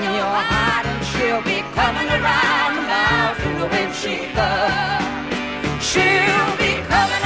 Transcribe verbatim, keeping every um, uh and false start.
in your heart, and she'll be coming around the miles in the wind she loves. She'll be coming